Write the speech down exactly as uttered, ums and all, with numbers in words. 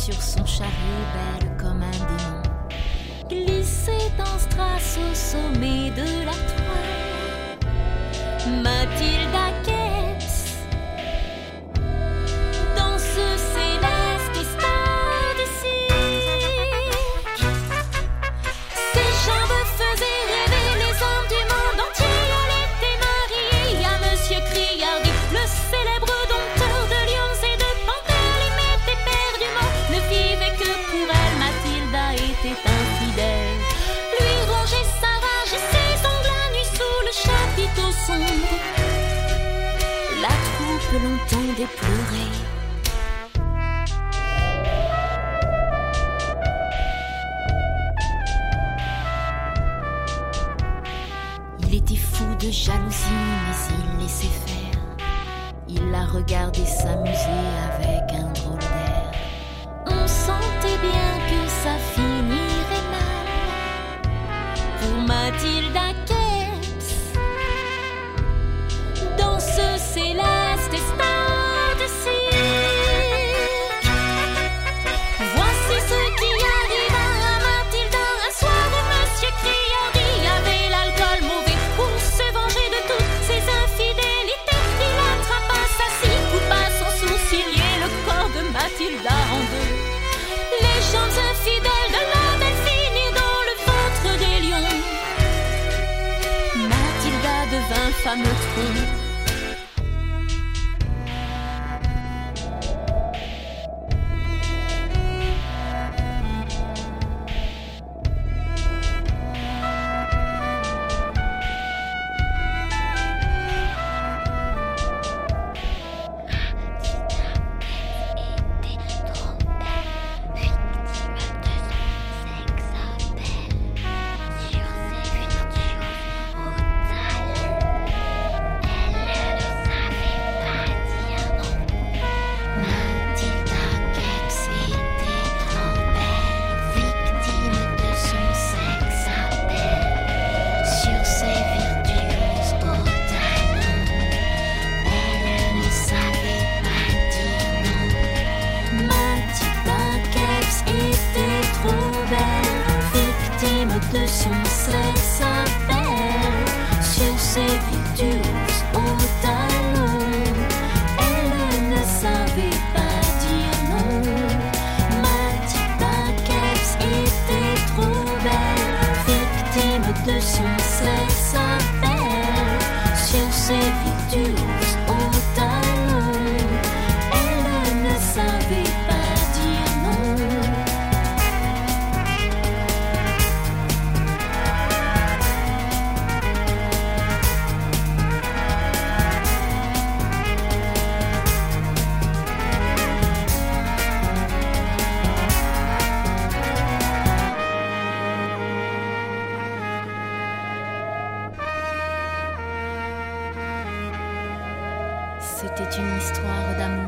sur son chariot, belle comme un démon, glissait en strass au sommet de la toile. Mathilda Kepps, dans ce céleste stade de cirque, ses jambes faisaient rêver les hommes du monde entier. Elle était mariée à Monsieur Criardi, le célèbre dompteur de lions et de panthères. Il m'était perdument, ne vivait que pour elle. Mathilda était infidèle, lui rongeait sa rage et ses ongles la nuit sous le chapiteau sombre. La troupe l'entendait pleurer. Il était fou de jalousie, mais il laissait faire. Il la regardait s'amuser avec un drôle d'air. On sentait bien que ça finirait mal pour Mathilda Kepps, dans ce céleste stade de cirque. Voici ce qui arriva à Mathilda un soir où Monsieur Criardi avait l'alcool mauvais. Pour se venger de toutes ses infidélités, il attrapa sa scie, coupa sans sourcilier le corps de Mathilda en deux. Les jambes infidèles de la belle finirent dans le ventre des lions. Mathilda devint femme tronc. De son sexe à faire, sur ses virtuoses au talon, elle ne savait pas dire non. Mathilda Kepps était trop belle, victime de son sexe à faire, sur ses virtuoses au talon, elle ne savait pas dire non. C'était une histoire d'amour